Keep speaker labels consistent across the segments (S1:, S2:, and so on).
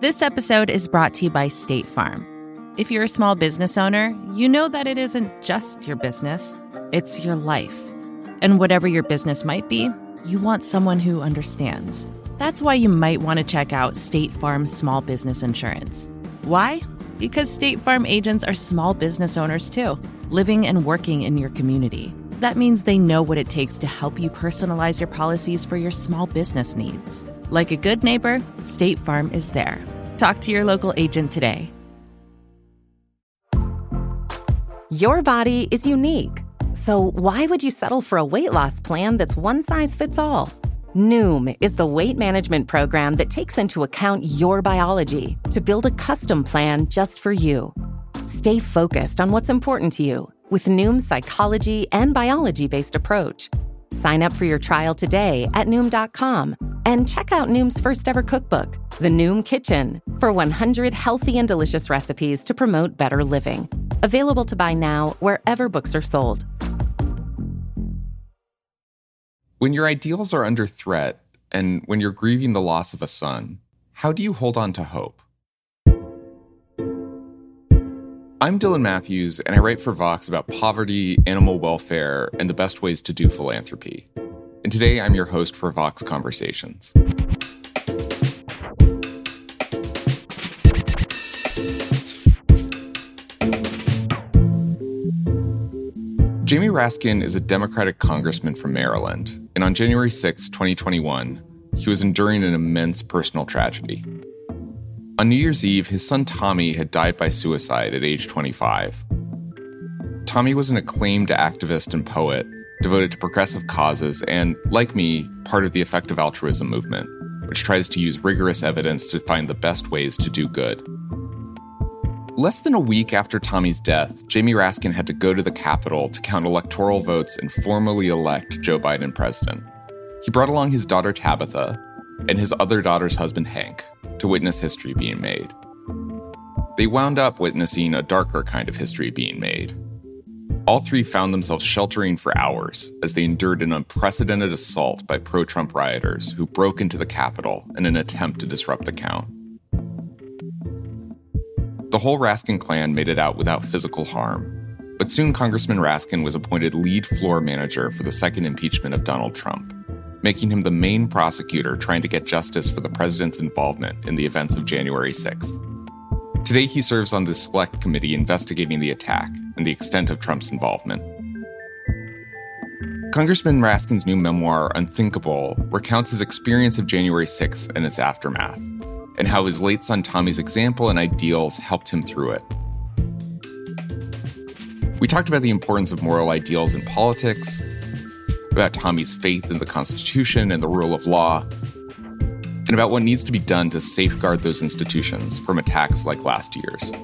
S1: This episode is brought to you by State Farm. If you're a small business owner, you know that it isn't just your business, it's your life. And whatever your business might be, you want someone who understands. That's why you might want to check out State Farm Small Business Insurance. Why? Because State Farm agents are small business owners too, living and working in your community. That means they know what it takes to help you personalize your policies for your small business needs. Like a good neighbor, State Farm is there. Talk to your local agent today.
S2: Your body is unique. So why would you settle for a weight loss plan that's one size fits all? Noom is the weight management program that takes into account your biology to build a custom plan just for you. Stay focused on what's important to you with Noom's psychology and biology-based approach. Sign up for your trial today at Noom.com and check out Noom's first ever cookbook, The Noom Kitchen, for 100 healthy and delicious recipes to promote better living. Available to buy now wherever books are sold.
S3: When your ideals are under threat and when you're grieving the loss of a son, how do you hold on to hope? I'm Dylan Matthews, and I write for Vox about poverty, animal welfare, and the best ways to do philanthropy. And today I'm your host for Vox Conversations. Jamie Raskin is a Democratic congressman from Maryland, and on January 6, 2021, he was enduring an immense personal tragedy. On New Year's Eve, his son Tommy had died by suicide at age 25. Tommy was an acclaimed activist and poet, devoted to progressive causes and, like me, part of the effective altruism movement, which tries to use rigorous evidence to find the best ways to do good. Less than a week after Tommy's death, Jamie Raskin had to go to the Capitol to count electoral votes and formally elect Joe Biden president. He brought along his daughter Tabitha and his other daughter's husband Hank to witness history being made. They wound up witnessing a darker kind of history being made. All three found themselves sheltering for hours as they endured an unprecedented assault by pro-Trump rioters who broke into the Capitol in an attempt to disrupt the count. The whole Raskin clan made it out without physical harm, but soon Congressman Raskin was appointed lead floor manager for the second impeachment of Donald Trump, making him the main prosecutor trying to get justice for the president's involvement in the events of January 6th. Today, he serves on the select committee investigating the attack and the extent of Trump's involvement. Congressman Raskin's new memoir, Unthinkable, recounts his experience of January 6th and its aftermath, and how his late son Tommy's example and ideals helped him through it. We talked about the importance of moral ideals in politics, about Tommy's faith in the Constitution and the rule of law, and about what needs to be done to safeguard those institutions from attacks like last year's.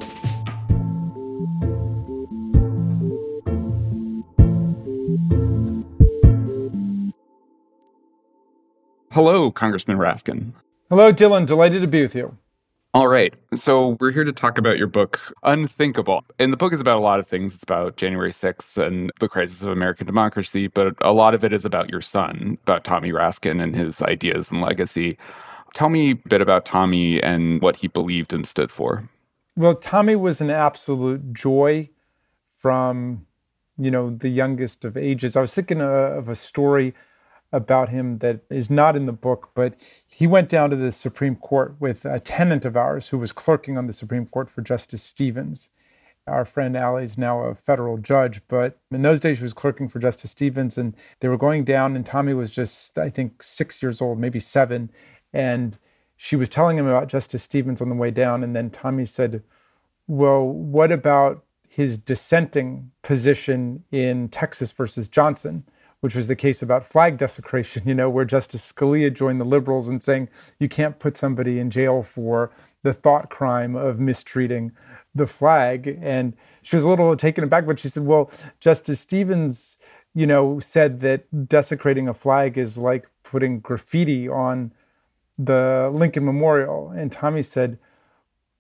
S3: Hello, Congressman Raskin.
S4: Hello, Dylan. Delighted to be with you.
S3: All right. So we're here to talk about your book, Unthinkable. And the book is about a lot of things. It's about January 6th and the crisis of American democracy, but a lot of it is about your son, about Tommy Raskin and his ideas and legacy. Tell me a bit about Tommy and what he believed and stood for.
S4: Well, Tommy was an absolute joy from, the youngest of ages. I was thinking of a story about him that is not in the book, but he went down to the Supreme Court with a tenant of ours who was clerking on the Supreme Court for Justice Stevens. Our friend Allie is now a federal judge, but in those days she was clerking for Justice Stevens, and they were going down, and Tommy was just, I think, 6 years old, maybe 7, and she was telling him about Justice Stevens on the way down, and then Tommy said, well, what about his dissenting position in Texas versus Johnson, which was the case about flag desecration, where Justice Scalia joined the liberals in saying you can't put somebody in jail for the thought crime of mistreating the flag. And she was a little taken aback, but she said, well, Justice Stevens, said that desecrating a flag is like putting graffiti on the Lincoln Memorial. And Tommy said,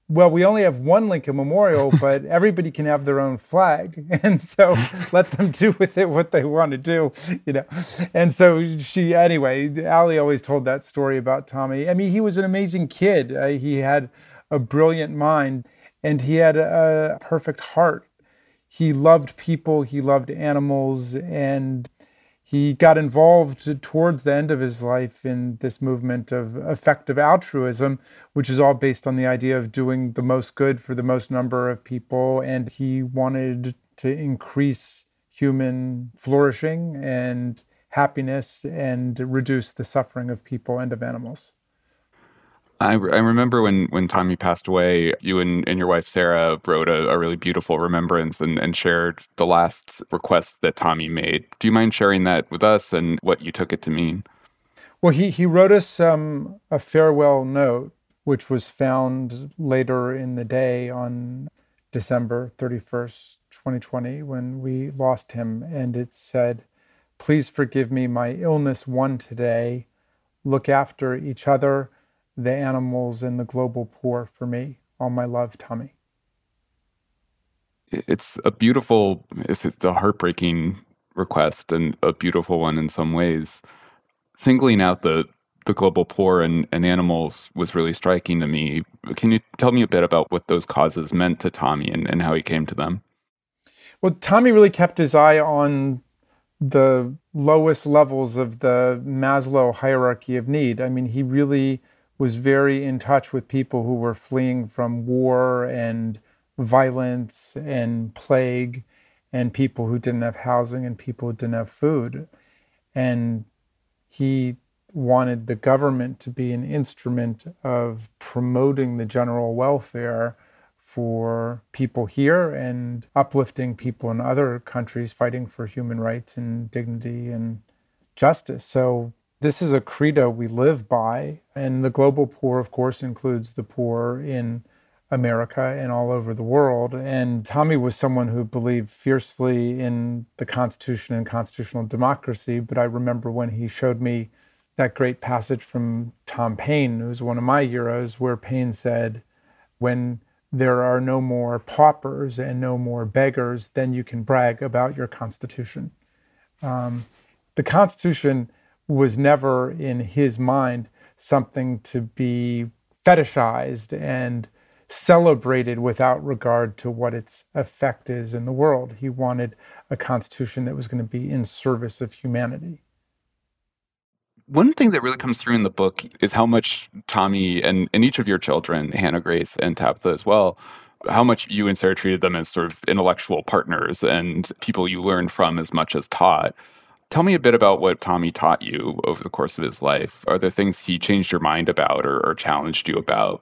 S4: well, we only have one Lincoln Memorial, but everybody can have their own flag. And so let them do with it what they want to do, you know. And so anyway, Allie always told that story about Tommy. I mean, he was an amazing kid. He had a brilliant mind, and he had a perfect heart. He loved people, he loved animals, and he got involved towards the end of his life in this movement of effective altruism, which is all based on the idea of doing the most good for the most number of people. And he wanted to increase human flourishing and happiness and reduce the suffering of people and of animals.
S3: I remember when Tommy passed away, you and your wife, Sarah, wrote a really beautiful remembrance and shared the last request that Tommy made. Do you mind sharing that with us and what you took it to mean?
S4: Well, he wrote us a farewell note, which was found later in the day on December 31st, 2020, when we lost him. And it said, "Please forgive me my illness won today. Look after each other, the animals, and the global poor for me. All my love, Tommy."
S3: It's a heartbreaking request and a beautiful one in some ways. Singling out the global poor and animals was really striking to me. Can you tell me a bit about what those causes meant to Tommy and how he came to them?
S4: Well, Tommy really kept his eye on the lowest levels of the Maslow hierarchy of need. I mean, he really was very in touch with people who were fleeing from war and violence and plague, and people who didn't have housing and people who didn't have food. And he wanted the government to be an instrument of promoting the general welfare for people here and uplifting people in other countries fighting for human rights and dignity and justice. So this is a credo we live by. And the global poor, of course, includes the poor in America and all over the world. And Tommy was someone who believed fiercely in the Constitution and constitutional democracy. But I remember when he showed me that great passage from Tom Paine, who's one of my heroes, where Paine said, "When there are no more paupers and no more beggars, then you can brag about your Constitution." The Constitution was never in his mind something to be fetishized and celebrated without regard to what its effect is in the world. He wanted a constitution that was going to be in service of humanity.
S3: One thing that really comes through in the book is how much Tommy and each of your children, Hannah Grace and Tabitha as well, how much you and Sarah treated them as sort of intellectual partners and people you learned from as much as taught. Tell me a bit about what Tommy taught you over the course of his life. Are there things he changed your mind about or challenged you about?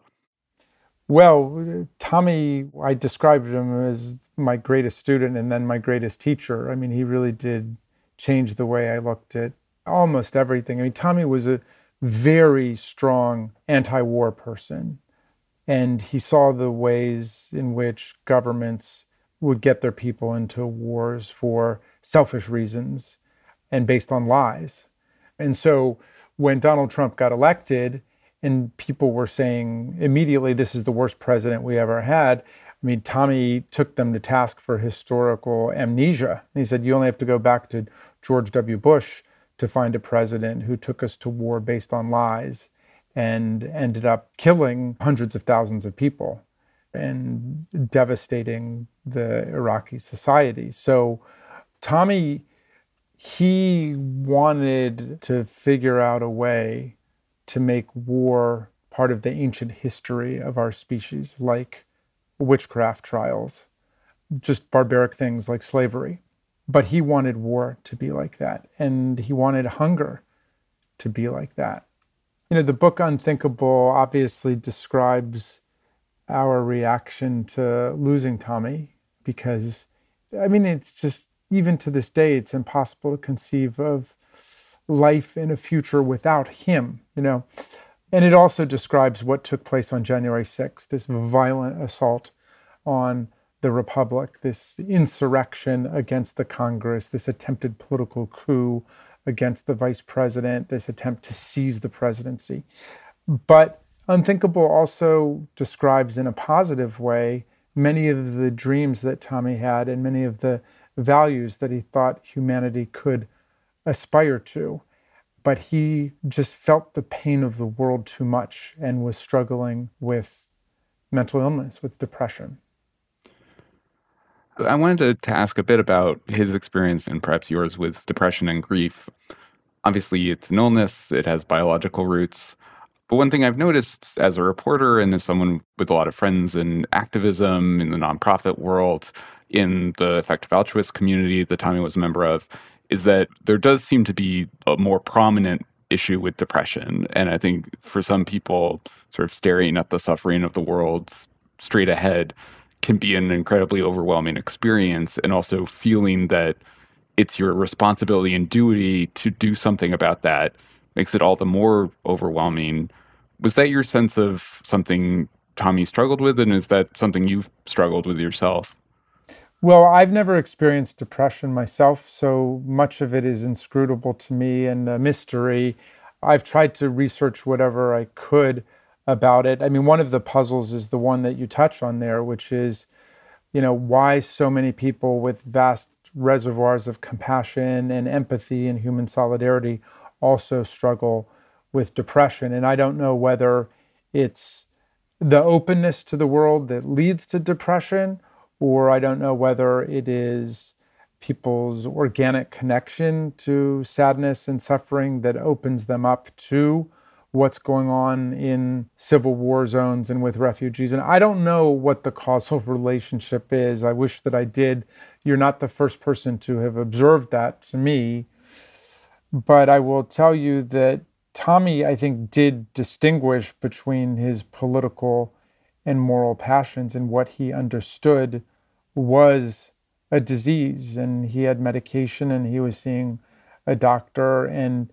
S4: Well, Tommy, I described him as my greatest student and then my greatest teacher. I mean, he really did change the way I looked at almost everything. I mean, Tommy was a very strong anti-war person, and he saw the ways in which governments would get their people into wars for selfish reasons and based on lies. And so when Donald Trump got elected and people were saying immediately, this is the worst president we ever had, I mean, Tommy took them to task for historical amnesia. And he said, you only have to go back to George W. Bush to find a president who took us to war based on lies and ended up killing hundreds of thousands of people and devastating the Iraqi society. So Tommy, he wanted to figure out a way to make war part of the ancient history of our species, like witchcraft trials, just barbaric things like slavery. But he wanted war to be like that, and he wanted hunger to be like that. You know, the book Unthinkable obviously describes our reaction to losing Tommy because, I mean, it's just, even to this day, it's impossible to conceive of life in a future without him, you know. And it also describes what took place on January 6th, this violent assault on the Republic, this insurrection against the Congress, this attempted political coup against the vice president, this attempt to seize the presidency. But Unthinkable also describes in a positive way many of the dreams that Tommy had and many of the values that he thought humanity could aspire to. But he just felt the pain of the world too much and was struggling with mental illness, with depression.
S5: I wanted to ask a bit about his experience and perhaps yours with depression and grief. Obviously, it's an illness, it has biological roots. But one thing I've noticed as a reporter and as someone with a lot of friends in activism, in the nonprofit world, in the effective altruist community that Tommy was a member of, is that there does seem to be a more prominent issue with depression. And I think for some people, sort of staring at the suffering of the world straight ahead can be an incredibly overwhelming experience, and also feeling that it's your responsibility and duty to do something about that makes it all the more overwhelming. Was that your sense of something Tommy struggled with, and is that something you've struggled with yourself?
S4: Well, I've never experienced depression myself, so much of it is inscrutable to me and a mystery. I've tried to research whatever I could about it. I mean, one of the puzzles is the one that you touch on there, which is, why so many people with vast reservoirs of compassion and empathy and human solidarity also struggle with depression. And I don't know whether it's the openness to the world that leads to depression, or I don't know whether it is people's organic connection to sadness and suffering that opens them up to what's going on in civil war zones and with refugees. And I don't know what the causal relationship is. I wish that I did. You're not the first person to have observed that to me. But I will tell you that Tommy, I think, did distinguish between his political and moral passions, and what he understood was a disease. And he had medication and he was seeing a doctor. And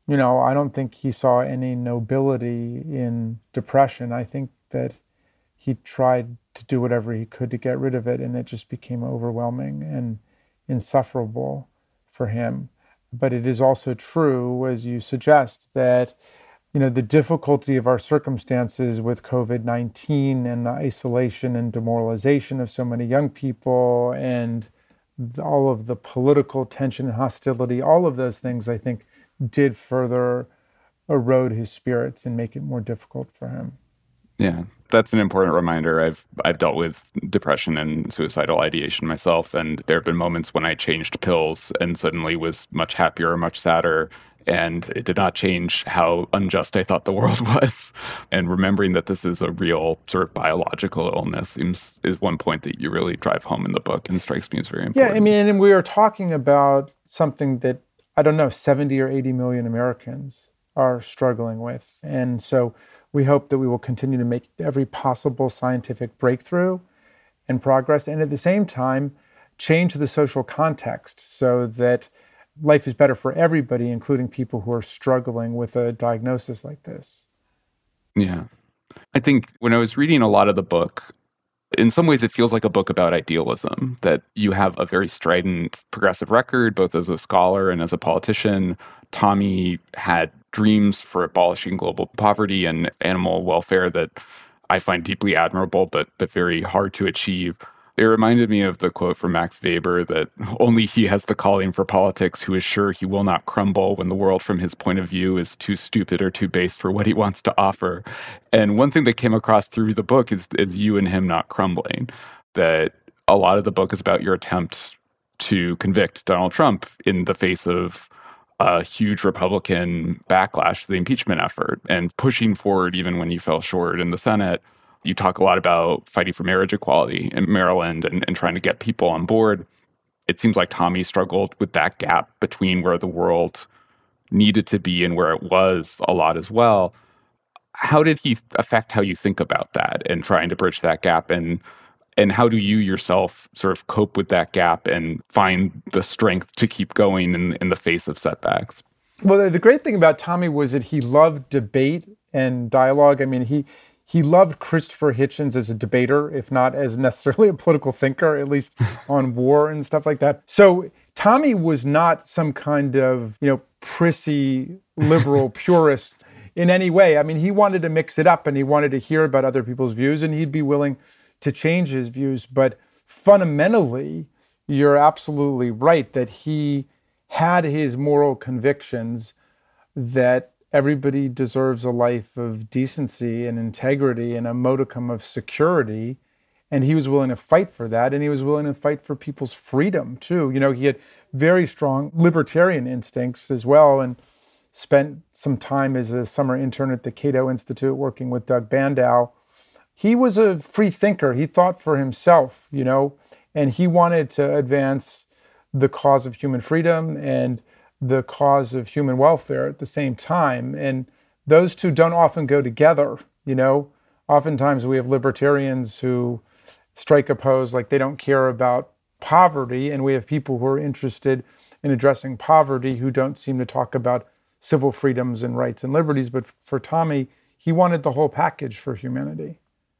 S4: I don't think he saw any nobility in depression. I think that he tried to do whatever he could to get rid of it, and it just became overwhelming and insufferable for him. But it is also true, as you suggest, that the difficulty of our circumstances with COVID-19 and the isolation and demoralization of so many young people and all of the political tension and hostility, all of those things, I think, did further erode his spirits and make it more difficult for him.
S5: Yeah, that's an important reminder. I've dealt with depression and suicidal ideation myself, and there have been moments when I changed pills and suddenly was much happier, much sadder, and it did not change how unjust I thought the world was. And remembering that this is a real sort of biological illness is one point that you really drive home in the book and strikes me as very important.
S4: Yeah, I mean, and we are talking about something that, 70 or 80 million Americans are struggling with. And so we hope that we will continue to make every possible scientific breakthrough and progress, and at the same time, change the social context so that life is better for everybody, including people who are struggling with a diagnosis like this.
S5: Yeah. I think when I was reading a lot of the book, in some ways, it feels like a book about idealism, that you have a very strident progressive record, both as a scholar and as a politician. Tommy had dreams for abolishing global poverty and animal welfare that I find deeply admirable, but very hard to achieve. It reminded me of the quote from Max Weber that only he has the calling for politics who is sure he will not crumble when the world from his point of view is too stupid or too base for what he wants to offer. And one thing that came across through the book is you and him not crumbling, that a lot of the book is about your attempt to convict Donald Trump in the face of a huge Republican backlash to the impeachment effort and pushing forward even when you fell short in the Senate. You talk a lot about fighting for marriage equality in Maryland and trying to get people on board. It seems like Tommy struggled with that gap between where the world needed to be and where it was a lot as well. How did he affect how you think about that and trying to bridge that gap? And how do you yourself sort of cope with that gap and find the strength to keep going in the face of setbacks?
S4: Well, the great thing about Tommy was that he loved debate and dialogue. I mean, he loved Christopher Hitchens as a debater, if not as necessarily a political thinker, at least on war and stuff like that. So Tommy was not some kind of, prissy liberal purist. in any way. I mean, he wanted to mix it up and he wanted to hear about other people's views and he'd be willing to change his views. But fundamentally, you're absolutely right that he had his moral convictions that everybody deserves a life of decency and integrity and a modicum of security. And he was willing to fight for that. And he was willing to fight for people's freedom, too. You know, he had very strong libertarian instincts as well and spent some time as a summer intern at the Cato Institute working with Doug Bandow. He was a free thinker. He thought for himself, you know, and he wanted to advance the cause of human freedom and the cause of human welfare at the same time. And those two don't often go together, you know. Oftentimes we have libertarians who strike a pose like they don't care about poverty, and we have people who are interested in addressing poverty who don't seem to talk about civil freedoms and rights and liberties. But for Tommy, he wanted the whole package for humanity.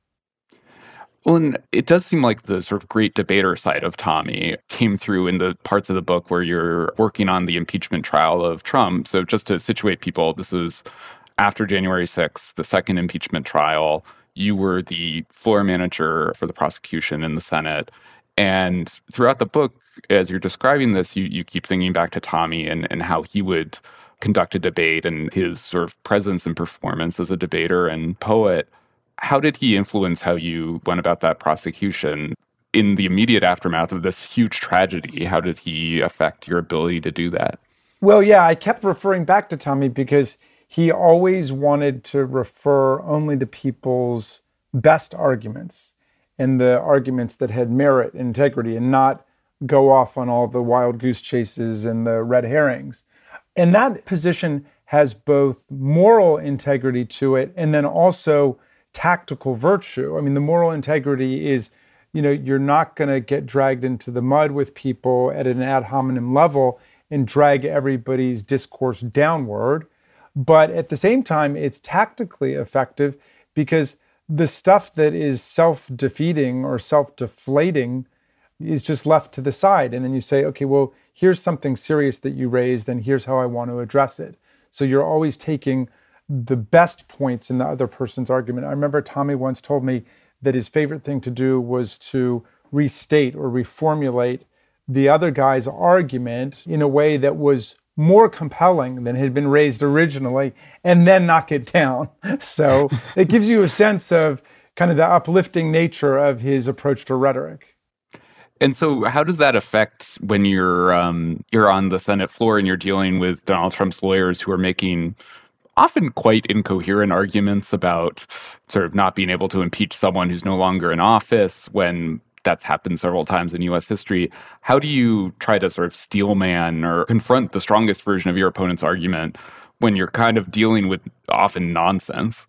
S5: Well, and it does seem like the sort of great debater side of Tommy came through in the parts of the book where you're working on the impeachment trial of Trump. So just to situate people, this is after January 6th, the second impeachment trial. You were the floor manager for the prosecution in the Senate. And throughout the book, as you're describing this, you keep thinking back to Tommy and how he would conduct a debate and his sort of presence and performance as a debater and poet. How did he influence how you went about that prosecution in the immediate aftermath of this huge tragedy? How did he affect your ability to do that?
S4: Well, yeah, I kept referring back to Tommy because he always wanted to refer only to people's best arguments and the arguments that had merit and integrity and not go off on all the wild goose chases and the red herrings. And that position has both moral integrity to it and then also tactical virtue. I mean, the moral integrity is, you know, you're not going to get dragged into the mud with people at an ad hominem level and drag everybody's discourse downward. But at the same time, it's tactically effective because the stuff that is self-defeating or self-deflating is just left to the side. And then you say, okay, well, here's something serious that you raised and here's how I want to address it. So you're always taking the best points in the other person's argument. I remember Tommy once told me that his favorite thing to do was to restate or reformulate the other guy's argument in a way that was more compelling than had been raised originally and then knock it down. So it gives you a sense of kind of the uplifting nature of his approach to rhetoric.
S5: And so how does that affect when you're on the Senate floor and you're dealing with Donald Trump's lawyers who are making often quite incoherent arguments about sort of not being able to impeach someone who's no longer in office when that's happened several times in U.S. history? How do you try to sort of steelman or confront the strongest version of your opponent's argument when you're kind of dealing with often nonsense?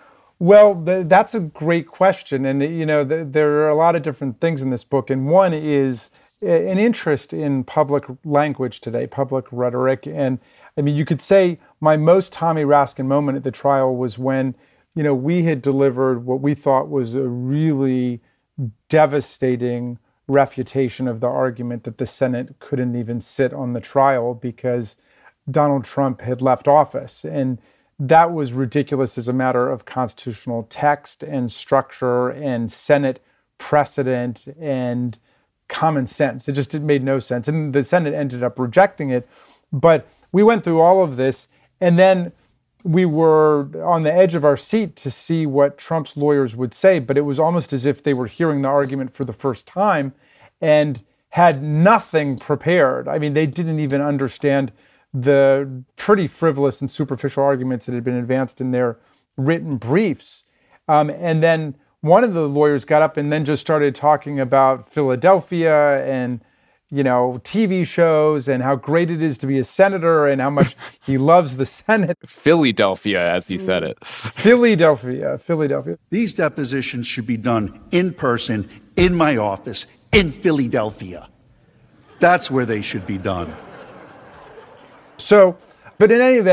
S4: Well, that's a great question. And, you know, there are a lot of different things in this book. And one is an interest in public language today, public rhetoric. And I mean, you could say my most Tommy Raskin moment at the trial was when, you know, we had delivered what we thought was a really devastating refutation of the argument that the Senate couldn't even sit on the trial because Donald Trump had left office. And that was ridiculous as a matter of constitutional text and structure and Senate precedent and common sense. It just made no sense. And the Senate ended up rejecting it. But we went through all of this, and then we were on the edge of our seat to see what Trump's lawyers would say, but it was almost as if they were hearing the argument for the first time and had nothing prepared. I mean, they didn't even understand the pretty frivolous and superficial arguments that had been advanced in their written briefs. And then one of the lawyers got up and then just started talking about Philadelphia and, you know, TV shows and how great it is to be a senator and how much he loves the Senate.
S5: Philadelphia, as he said it.
S4: Philadelphia.
S6: These depositions should be done in person, in my office, in Philadelphia. That's where they should be done.
S4: So, but in any event,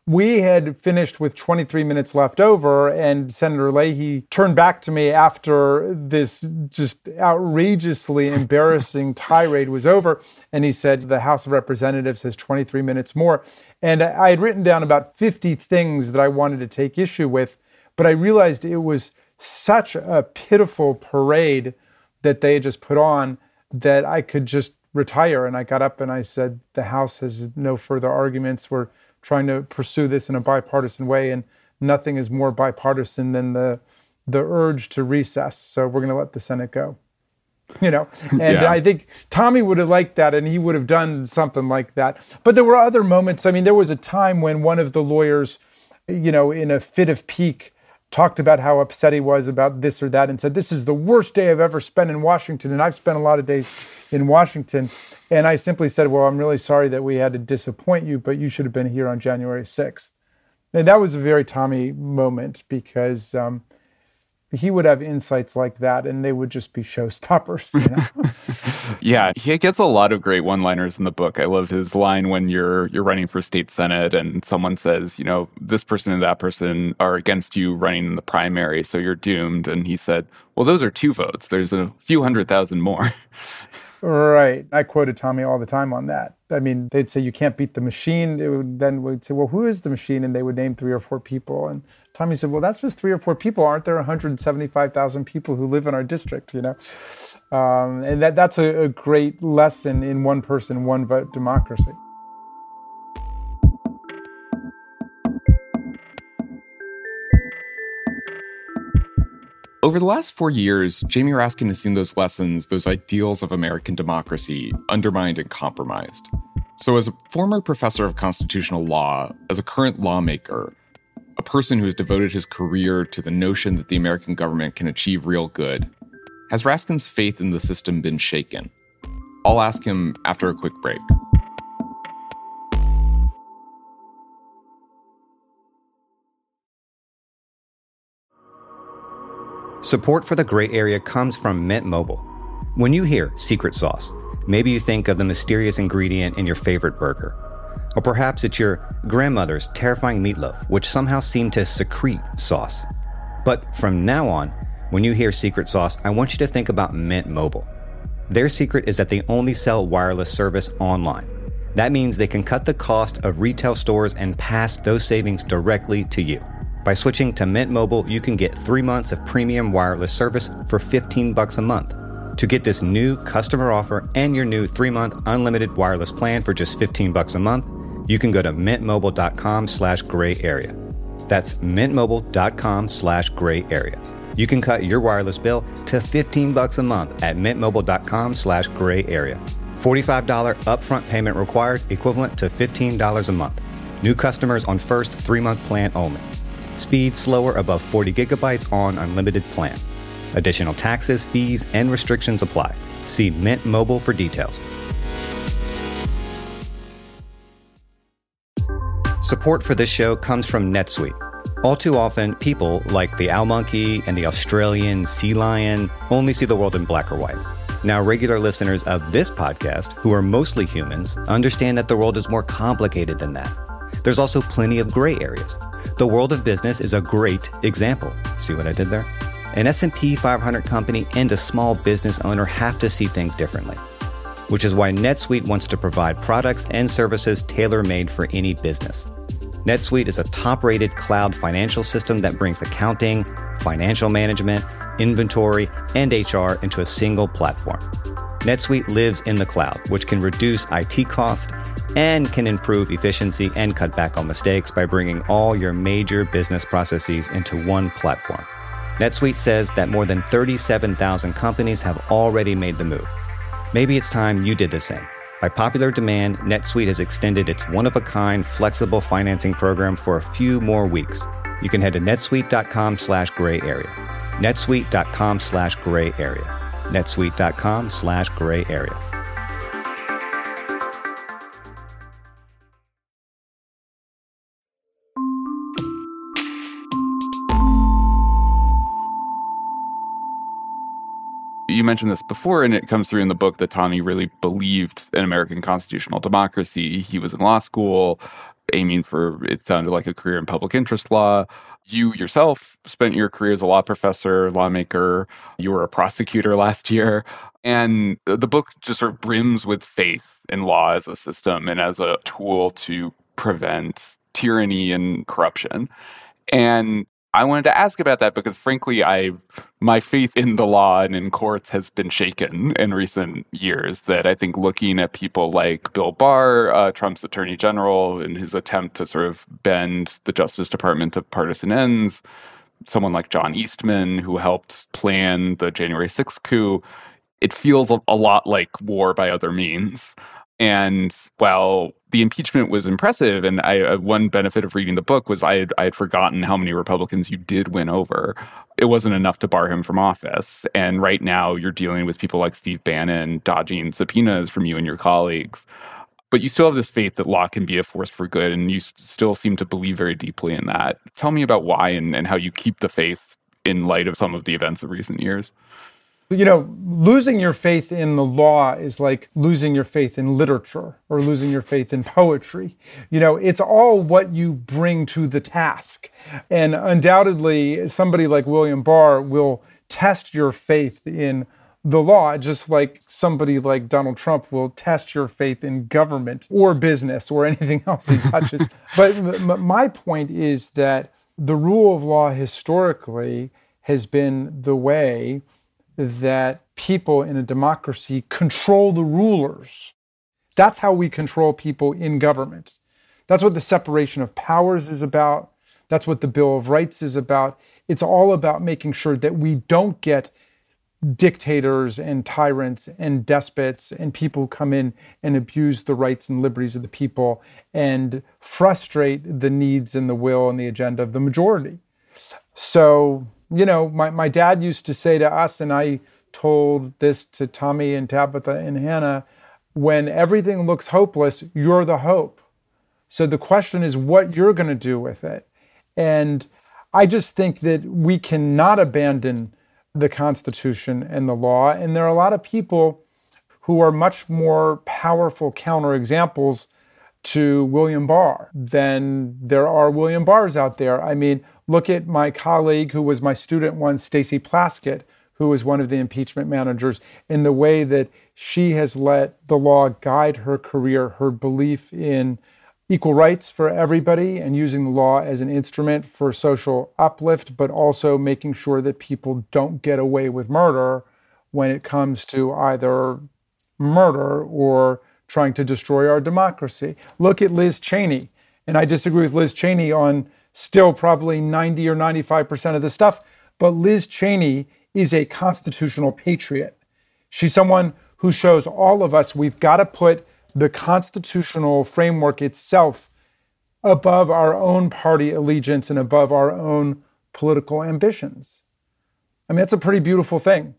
S4: we had finished with 23 minutes left over, and Senator Leahy turned back to me after this just outrageously embarrassing tirade was over, and he said, the House of Representatives has 23 minutes more. And I had written down about 50 things that I wanted to take issue with, but I realized it was such a pitiful parade that they had just put on that I could just retire. And I got up and I said, the House has no further arguments. We're trying to pursue this in a bipartisan way, and nothing is more bipartisan than the urge to recess. So we're going to let the Senate go. And I think Tommy would have liked that, and he would have done something like that. But there were other moments. I mean, there was a time when one of the lawyers, in a fit of pique, talked about how upset he was about this or that and said, this is the worst day I've ever spent in Washington. And I've spent a lot of days in Washington. And I simply said, well, I'm really sorry that we had to disappoint you, but you should have been here on January 6th. And that was a very Tommy moment, because he would have insights like that, and they would just be showstoppers.
S5: Yeah, he gets a lot of great one-liners in the book. I love his line when you're running for state senate and someone says, this person and that person are against you running in the primary, so you're doomed. And he said, well, those are 2 votes. There's a few 100,000 more.
S4: Right. I quoted Tommy all the time on that. I mean, they'd say, you can't beat the machine. Then we'd say, well, who is the machine? And they would name 3 or 4 people. And Tommy said, well, that's just 3 or 4 people. Aren't there 175,000 people who live in our district, And that's a great lesson in one person, one vote democracy.
S3: Over the last 4 years, Jamie Raskin has seen those lessons, those ideals of American democracy, undermined and compromised. So as a former professor of constitutional law, as a current lawmaker, a person who has devoted his career to the notion that the American government can achieve real good, has Raskin's faith in the system been shaken? I'll ask him after a quick break.
S7: Support for the Gray Area comes from Mint Mobile. When you hear secret sauce, maybe you think of the mysterious ingredient in your favorite burger. Or perhaps it's your grandmother's terrifying meatloaf, which somehow seemed to secrete sauce. But from now on, when you hear secret sauce, I want you to think about Mint Mobile. Their secret is that they only sell wireless service online. That means they can cut the cost of retail stores and pass those savings directly to you. By switching to Mint Mobile, you can get 3 months of premium wireless service for $15 a month. To get this new customer offer and your new 3-month unlimited wireless plan for just $15 a month, you can go to mintmobile.com/grayarea. That's mintmobile.com/grayarea. You can cut your wireless bill to $15 a month at mintmobile.com/grayarea. $45 upfront payment required, equivalent to $15 a month. New customers on first 3-month plan only. Speed slower above 40 gigabytes on unlimited plan. Additional taxes, fees, and restrictions apply. See Mint Mobile for details. Support for this show comes from NetSuite. All too often, people like the owl monkey and the Australian sea lion only see the world in black or white. Now, regular listeners of this podcast, who are mostly humans, understand that the world is more complicated than that. There's also plenty of gray areas. The world of business is a great example. See what I did there? An S&P 500 company and a small business owner have to see things differently, which is why NetSuite wants to provide products and services tailor-made for any business. NetSuite is a top-rated cloud financial system that brings accounting, financial management, inventory, and HR into a single platform. NetSuite lives in the cloud, which can reduce IT costs and can improve efficiency and cut back on mistakes by bringing all your major business processes into one platform. NetSuite says that more than 37,000 companies have already made the move. Maybe it's time you did the same. By popular demand, NetSuite has extended its one-of-a-kind flexible financing program for a few more weeks. You can head to netsuite.com/grayarea. netsuite.com/grayarea. netsuite.com/grayarea.
S5: You mentioned this before, and it comes through in the book that Tommy really believed in American constitutional democracy. He was in law school. aiming for, it sounded like, a career in public interest law. You yourself spent your career as a law professor, lawmaker. You were a prosecutor last year. And the book just sort of brims with faith in law as a system and as a tool to prevent tyranny and corruption. And I wanted to ask about that because, frankly, my faith in the law and in courts has been shaken in recent years. That I think looking at people like Bill Barr, Trump's attorney general, in his attempt to sort of bend the Justice Department to partisan ends, someone like John Eastman, who helped plan the January 6th coup, it feels a lot like war by other means. And while the impeachment was impressive, and one benefit of reading the book was I had forgotten how many Republicans you did win over. It wasn't enough to bar him from office. And right now you're dealing with people like Steve Bannon dodging subpoenas from you and your colleagues. But you still have this faith that law can be a force for good, and you still seem to believe very deeply in that. Tell me about why and how you keep the faith in light of some of the events of recent years.
S4: You know, losing your faith in the law is like losing your faith in literature or losing your faith in poetry. You know, it's all what you bring to the task. And undoubtedly, somebody like William Barr will test your faith in the law, just like somebody like Donald Trump will test your faith in government or business or anything else he touches. But my point is that the rule of law historically has been the way that people in a democracy control the rulers. That's how we control people in government. That's what the separation of powers is about. That's what the Bill of Rights is about. It's all about making sure that we don't get dictators and tyrants and despots and people who come in and abuse the rights and liberties of the people and frustrate the needs and the will and the agenda of the majority. So, you know, my dad used to say to us, and I told this to Tommy and Tabitha and Hannah, when everything looks hopeless, you're the hope. So the question is what you're going to do with it. And I just think that we cannot abandon the Constitution and the law. And there are a lot of people who are much more powerful counterexamples to William Barr than there are William Barrs out there. I mean, look at my colleague who was my student once, Stacey Plaskett, who was one of the impeachment managers, in the way that she has let the law guide her career, her belief in equal rights for everybody and using the law as an instrument for social uplift, but also making sure that people don't get away with murder when it comes to either murder or trying to destroy our democracy. Look at Liz Cheney. And I disagree with Liz Cheney on still probably 90 or 95% of the stuff, but Liz Cheney is a constitutional patriot. She's someone who shows all of us we've got to put the constitutional framework itself above our own party allegiance and above our own political ambitions. I mean, that's a pretty beautiful thing.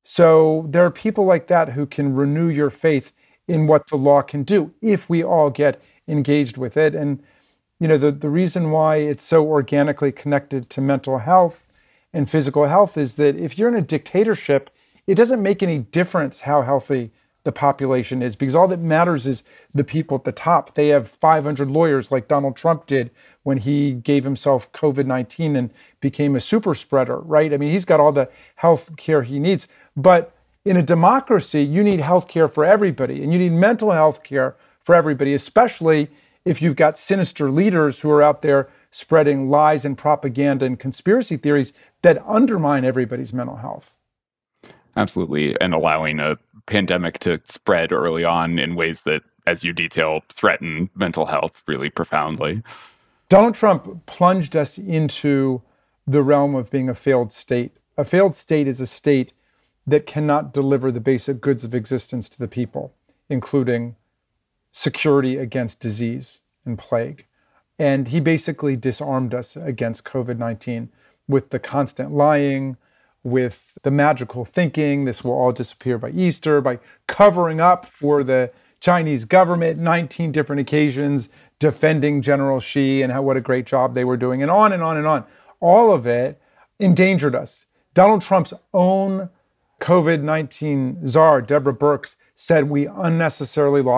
S4: So there are people like that who can renew your faith in what the law can do if we all get engaged with it. And, you know, the reason why it's so organically connected to mental health and physical health is that if you're in a dictatorship, it doesn't make any difference how healthy the population is, because all that matters is the people at the top. They have 500 lawyers like Donald Trump did when he gave himself COVID-19 and became a super spreader, right? I mean, he's got all the health care he needs. But in a democracy, you need health care for everybody, and you need mental health care for everybody, especially if you've got sinister leaders who are out there spreading lies and propaganda and conspiracy theories that undermine everybody's mental health.
S5: Absolutely. And allowing a pandemic to spread early on in ways that, as you detail, threaten mental health really profoundly.
S4: Donald Trump plunged us into the realm of being a failed state. A failed state is a state that cannot deliver the basic goods of existence to the people, including security against disease and plague. And he basically disarmed us against COVID-19 with the constant lying, with the magical thinking, this will all disappear by Easter, by covering up for the Chinese government, 19 different occasions, defending General Xi and what a great job they were doing, and on and on and on. All of it endangered us. Donald Trump's own COVID-19 czar, Deborah Birx, said we unnecessarily lost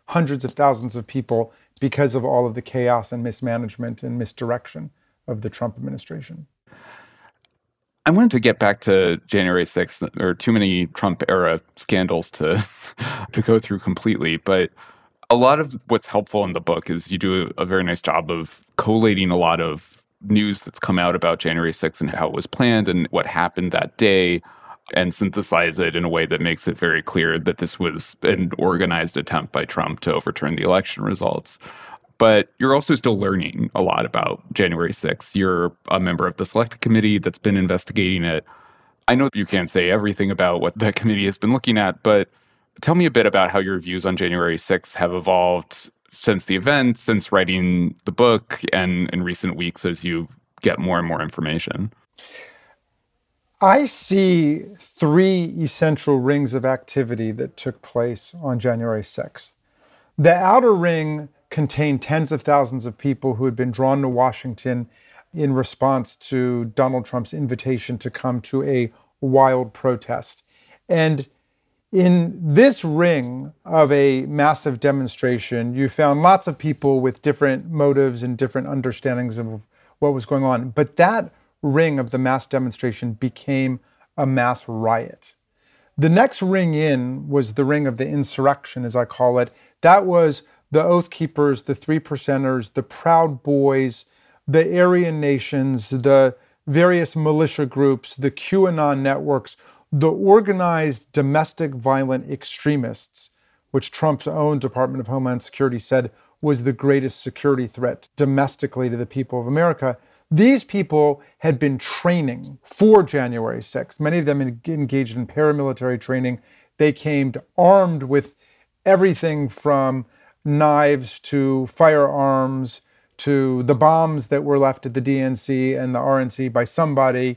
S4: hundreds of thousands of people because of all of the chaos and mismanagement and misdirection of the Trump administration.
S5: I wanted to get back to January 6th. There are too many Trump-era scandals to go through completely, but a lot of what's helpful in the book is you do a very nice job of collating a lot of news that's come out about January 6th and how it was planned and what happened that day, and synthesize it in a way that makes it very clear that this was an organized attempt by Trump to overturn the election results. But you're also still learning a lot about January 6th. You're a member of the Select Committee that's been investigating it. I know you can't say everything about what that committee has been looking at, but tell me a bit about how your views on January 6th have evolved since the event, since writing the book, and in recent weeks as you get more and more information.
S4: I see three essential rings of activity that took place on January 6th. The outer ring contained tens of thousands of people who had been drawn to Washington in response to Donald Trump's invitation to come to a wild protest. And in this ring of a massive demonstration, you found lots of people with different motives and different understandings of what was going on. But that ring of the mass demonstration became a mass riot. The next ring in was the ring of the insurrection, as I call it. That was the Oath Keepers, the Three Percenters, the Proud Boys, the Aryan Nations, the various militia groups, the QAnon networks, the organized domestic violent extremists, which Trump's own Department of Homeland Security said was the greatest security threat domestically to the people of America. These people had been training for January 6th. Many of them engaged in paramilitary training. They came armed with everything from knives to firearms to the bombs that were left at the DNC and the RNC by somebody,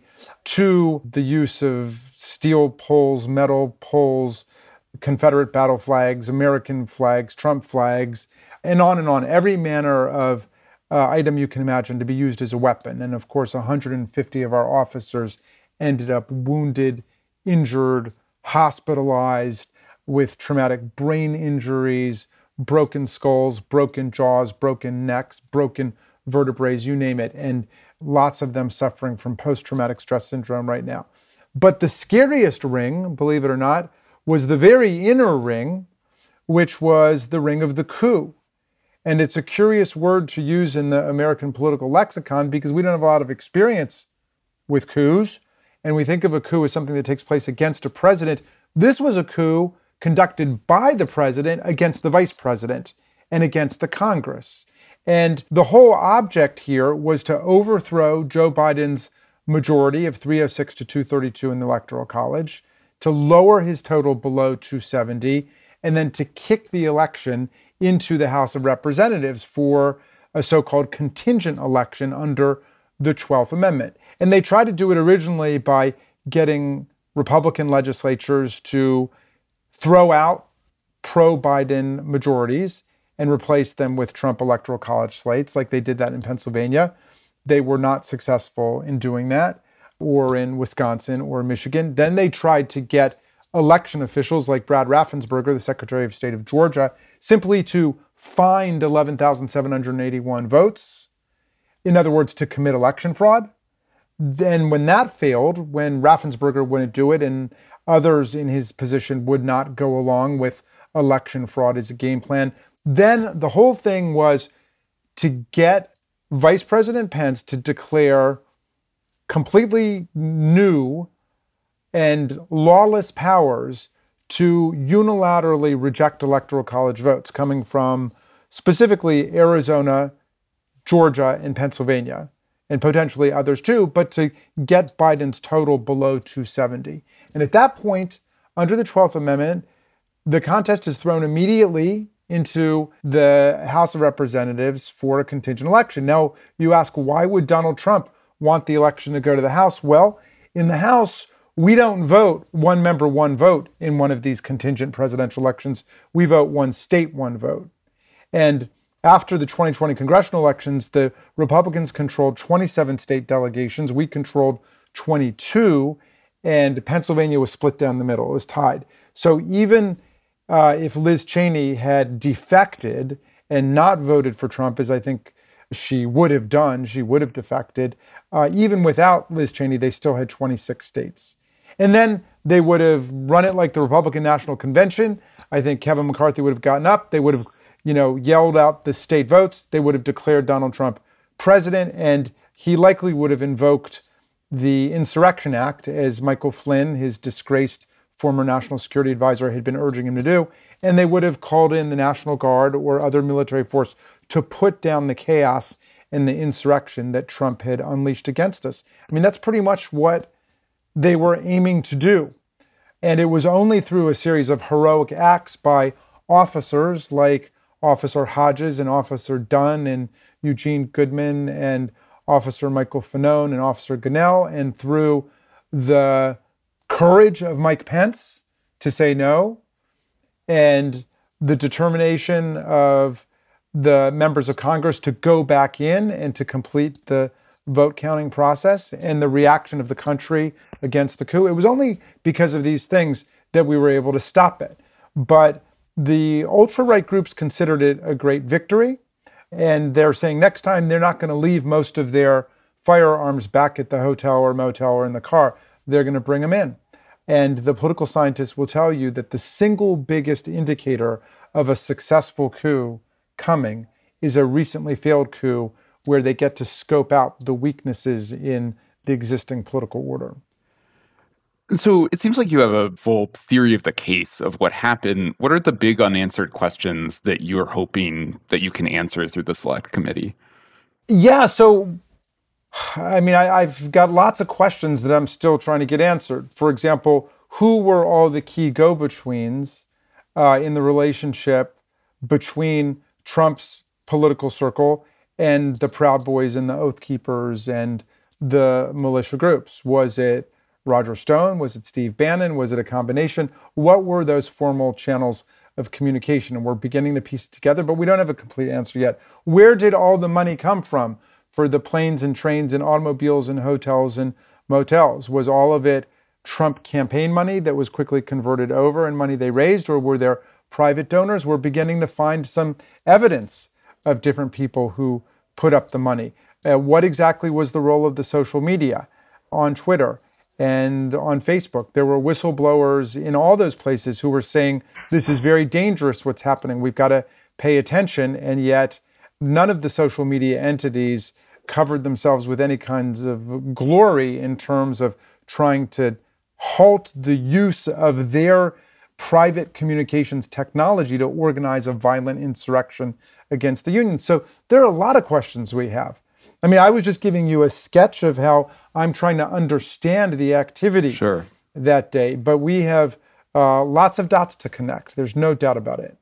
S4: to the use of steel poles, metal poles, Confederate battle flags, American flags, Trump flags, and on and on. Every manner of item you can imagine to be used as a weapon. And of course, 150 of our officers ended up wounded, injured, hospitalized with traumatic brain injuries, broken skulls, broken jaws, broken necks, broken vertebrae, you name it. And lots of them suffering from post-traumatic stress syndrome right now. But the scariest ring, believe it or not, was the very inner ring, which was the ring of the coup. And it's a curious word to use in the American political lexicon because we don't have a lot of experience with coups. And we think of a coup as something that takes place against a president. This was a coup conducted by the president against the vice president and against the Congress. And the whole object here was to overthrow Joe Biden's majority of 306 to 232 in the Electoral College, to lower his total below 270, and then to kick the election into the House of Representatives for a so-called contingent election under the 12th Amendment. And they tried to do it originally by getting Republican legislatures to throw out pro-Biden majorities and replace them with Trump Electoral College slates, like they did that in Pennsylvania. They were not successful in doing that, or in Wisconsin or Michigan. Then they tried to get election officials like Brad Raffensperger, the Secretary of State of Georgia, simply to find 11,781 votes. In other words, to commit election fraud. Then when that failed, when Raffensperger wouldn't do it and others in his position would not go along with election fraud as a game plan, then the whole thing was to get Vice President Pence to declare completely new and lawless powers to unilaterally reject Electoral College votes coming from specifically Arizona, Georgia, and Pennsylvania, and potentially others too, but to get Biden's total below 270. And at that point, under the 12th Amendment, the contest is thrown immediately into the House of Representatives for a contingent election. Now, you ask, why would Donald Trump want the election to go to the House? Well, in the House, we don't vote one member, one vote in one of these contingent presidential elections. We vote one state, one vote. And after the 2020 congressional elections, the Republicans controlled 27 state delegations. We controlled 22, and Pennsylvania was split down the middle. It was tied. So even if Liz Cheney had defected and not voted for Trump, as I think she would have done, she would have defected. Even without Liz Cheney, they still had 26 states. And then they would have run it like the Republican National Convention. I think Kevin McCarthy would have gotten up. They would have, yelled out the state votes. They would have declared Donald Trump president, and he likely would have invoked the Insurrection Act, as Michael Flynn, his disgraced former national security advisor, had been urging him to do. And they would have called in the National Guard or other military force to put down the chaos and the insurrection that Trump had unleashed against us. I mean, that's pretty much what they were aiming to do. And it was only through a series of heroic acts by officers like Officer Hodges and Officer Dunn and Eugene Goodman and Officer Michael Fanone and Officer Gonell, and through the courage of Mike Pence to say no, and the determination of the members of Congress to go back in and to complete the vote counting process, and the reaction of the country against the coup. It was only because of these things that we were able to stop it. But the ultra-right groups considered it a great victory. And they're saying next time they're not going to leave most of their firearms back at the hotel or motel or in the car. They're going to bring them in. And the political scientists will tell you that the single biggest indicator of a successful coup coming is a recently failed coup where they get to scope out the weaknesses in the existing political order.
S5: So it seems like you have a full theory of the case of what happened. What are the big unanswered questions that you're hoping that you can answer through the Select Committee?
S4: Yeah, so, I mean, I've got lots of questions that I'm still trying to get answered. For example, who were all the key go-betweens in the relationship between Trump's political circle and the Proud Boys and the Oath Keepers and the militia groups? Was it Roger Stone? Was it Steve Bannon? Was it a combination? What were those formal channels of communication? And we're beginning to piece it together, but we don't have a complete answer yet. Where did all the money come from for the planes and trains and automobiles and hotels and motels? Was all of it Trump campaign money that was quickly converted over and money they raised, or were there private donors? We're beginning to find some evidence of different people who put up the money. What exactly was the role of the social media on Twitter and on Facebook? There were whistleblowers in all those places who were saying, this is very dangerous what's happening. We've got to pay attention. And yet none of the social media entities covered themselves with any kinds of glory in terms of trying to halt the use of their private communications technology to organize a violent insurrection against the union. So there are a lot of questions we have. I mean, I was just giving you a sketch of how I'm trying to understand the activity that day, but we have lots of dots to connect. There's no doubt about it.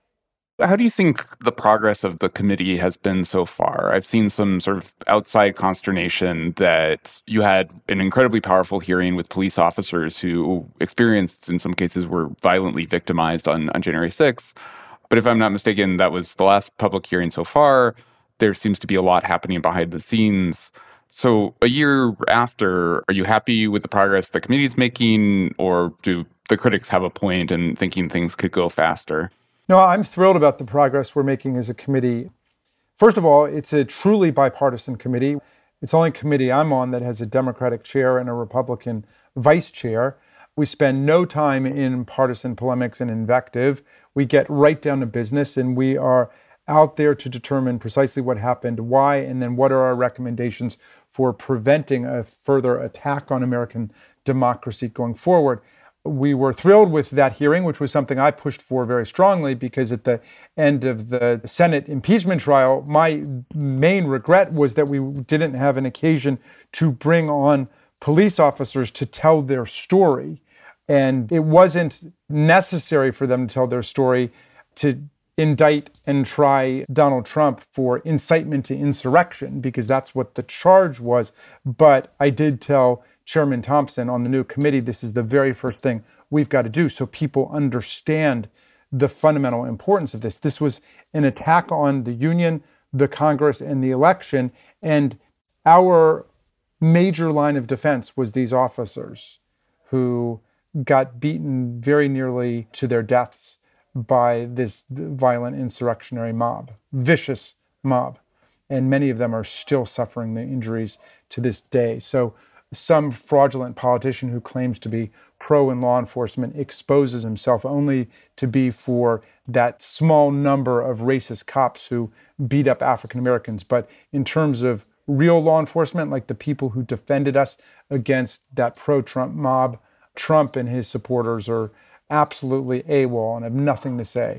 S5: How do you think the progress of the committee has been so far? I've seen some sort of outside consternation that you had an incredibly powerful hearing with police officers who experienced, in some cases, were violently victimized on January 6th. But if I'm not mistaken, that was the last public hearing so far. There seems to be a lot happening behind the scenes. So a year after, are you happy with the progress the committee is making, or do the critics have a point in thinking things could go faster?
S4: No, I'm thrilled about the progress we're making as a committee. First of all, it's a truly bipartisan committee. It's the only committee I'm on that has a Democratic chair and a Republican vice chair. We spend no time in partisan polemics and invective. We get right down to business, and we are out there to determine precisely what happened, why, and then what are our recommendations for preventing a further attack on American democracy going forward. We were thrilled with that hearing, which was something I pushed for very strongly, because at the end of the Senate impeachment trial, my main regret was that we didn't have an occasion to bring on police officers to tell their story. And it wasn't necessary for them to tell their story to indict and try Donald Trump for incitement to insurrection, because that's what the charge was. But I did tell Chairman Thompson on the new committee, this is the very first thing we've got to do so people understand the fundamental importance of this. This was an attack on the union, the Congress, and the election. And our major line of defense was these officers who got beaten very nearly to their deaths by this violent insurrectionary mob, vicious mob. And many of them are still suffering the injuries to this day. So some fraudulent politician who claims to be pro in law enforcement exposes himself only to be for that small number of racist cops who beat up African Americans. But in terms of real law enforcement, like the people who defended us against that pro-Trump mob, Trump and his supporters are absolutely AWOL and have nothing to say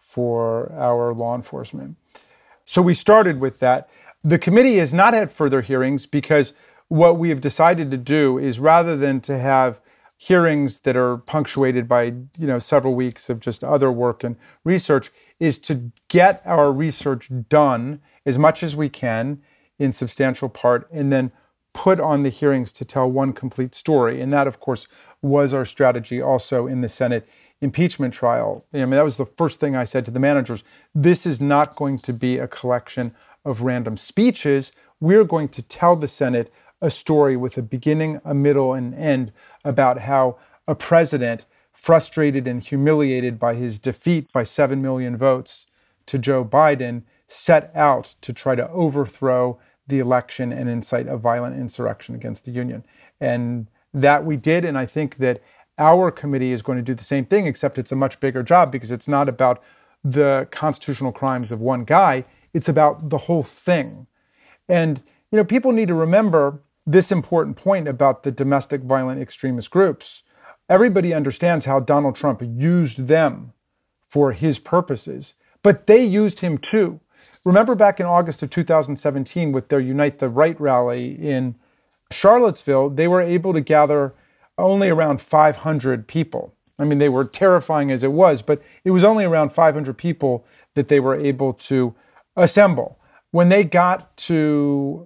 S4: for our law enforcement. So we started with that. The committee has not had further hearings because what we have decided to do is, rather than to have hearings that are punctuated by, several weeks of just other work and research, is to get our research done as much as we can in substantial part, and then put on the hearings to tell one complete story. And that, of course, was our strategy also in the Senate impeachment trial. That was the first thing I said to the managers. This is not going to be a collection of random speeches. We're going to tell the Senate a story with a beginning, a middle, and an end about how a president, frustrated and humiliated by his defeat by 7 million votes to Joe Biden, set out to try to overthrow the election and incite a violent insurrection against the union. And that we did, and I think that our committee is going to do the same thing, except it's a much bigger job because it's not about the constitutional crimes of one guy, it's about the whole thing. And, people need to remember this important point about the domestic violent extremist groups. Everybody understands how Donald Trump used them for his purposes, but they used him too. Remember back in August of 2017 with their Unite the Right rally in Charlottesville, they were able to gather only around 500 people. They were terrifying as it was, but it was only around 500 people that they were able to assemble. When they got to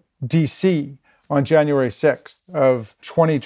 S4: DC on January 6th of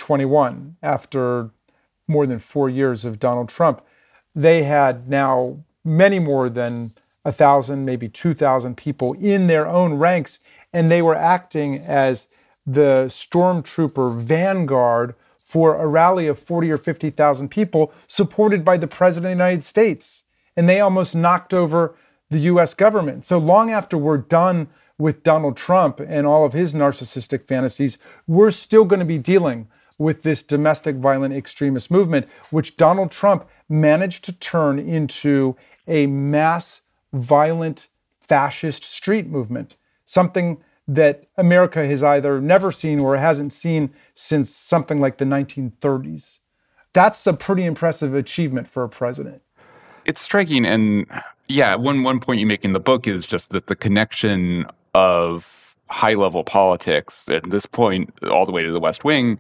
S4: 2021, after more than 4 years of Donald Trump, they had now many more than 1,000, maybe 2,000 people in their own ranks, and they were acting as the stormtrooper vanguard for a rally of 40 or 50,000 people supported by the President of the United States. And they almost knocked over the US government. So long after we're done with Donald Trump and all of his narcissistic fantasies, we're still going to be dealing with this domestic violent extremist movement, which Donald Trump managed to turn into a mass violent fascist street movement, something that America has either never seen or hasn't seen since something like the 1930s. That's a pretty impressive achievement for a president.
S5: It's striking. And one point you make in the book is just that the connection of high-level politics at this point, all the way to the West Wing,